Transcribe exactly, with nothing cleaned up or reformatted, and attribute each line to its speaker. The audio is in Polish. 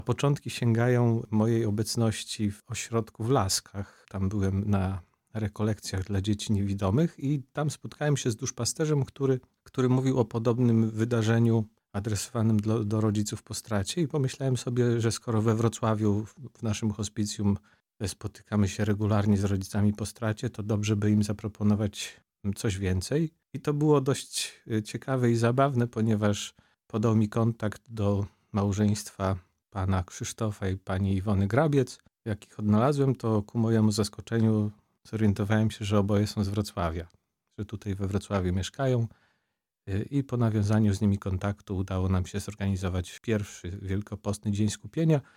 Speaker 1: Początki sięgają mojej obecności w ośrodku w Laskach. Tam byłem na rekolekcjach dla dzieci niewidomych i tam spotkałem się z duszpasterzem, który, który mówił o podobnym wydarzeniu adresowanym do, do rodziców po stracie i pomyślałem sobie, że skoro we Wrocławiu w, w naszym hospicjum spotykamy się regularnie z rodzicami po stracie, to dobrze by im zaproponować coś więcej. I to było dość ciekawe i zabawne, ponieważ podał mi kontakt do małżeństwa pana Krzysztofa i pani Iwony Grabiec. Jak ich odnalazłem, to ku mojemu zaskoczeniu zorientowałem się, że oboje są z Wrocławia, że tutaj we Wrocławiu mieszkają i po nawiązaniu z nimi kontaktu udało nam się zorganizować pierwszy Wielkopostny Dzień Skupienia,